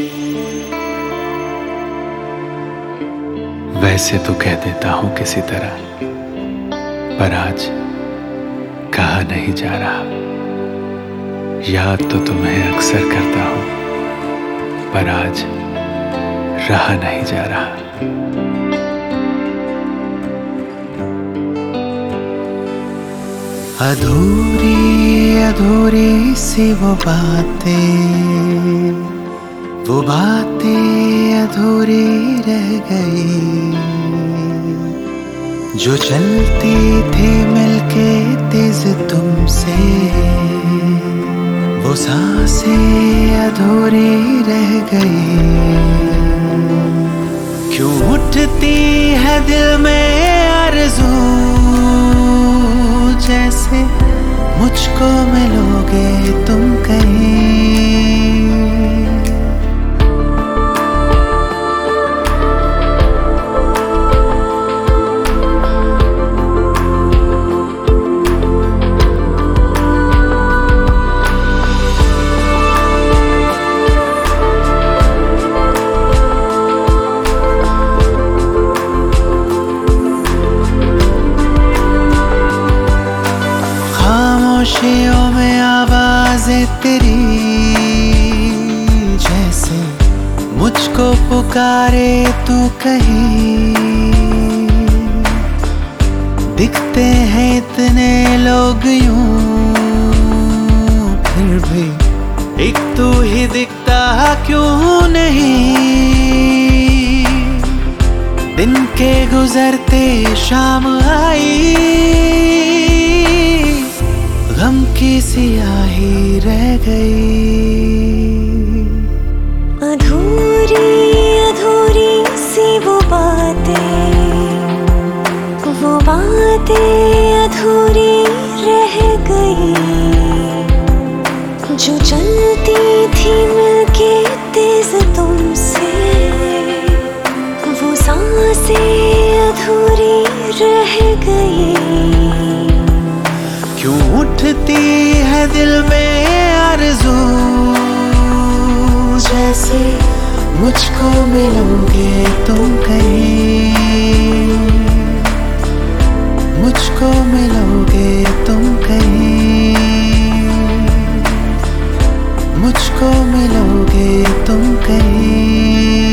वैसे तो कह देता हूं किसी तरह, पर आज कहा नहीं जा रहा। याद तो तुम्हें अक्सर करता हूं, पर आज रहा नहीं जा रहा। अधूरी अधूरी सी वो बातें अधूरी रह गई, जो चलती थी मिलके तेज तुमसे, वो सांसें अधूरी रह गई। क्यों उठती है दिल में आरज़ू, जैसे मुझको मिलोगे तुम कहीं। खामोशियों में आवाज़ें तेरी, जैसे मुझको पुकारे तू कहीं। दिखते हैं इतने लोग यूं, फिर भी एक तू ही दिखता क्यों नहीं। दिन के गुजरते शाम आई, गम की सियाही रह गई। अधूरी अधूरी सी वो बातें अधूरी रह गई, जो चलती थी मिलके तेज तुमसे, वो सांसें अधूरी रह गई। क्यों उठती है दिल में आरज़ू, जैसे मुझको मिलोगे तुम कहीं। मुझको मिलोगे तुम कहीं। मुझको मिलोगे तुम कहीं।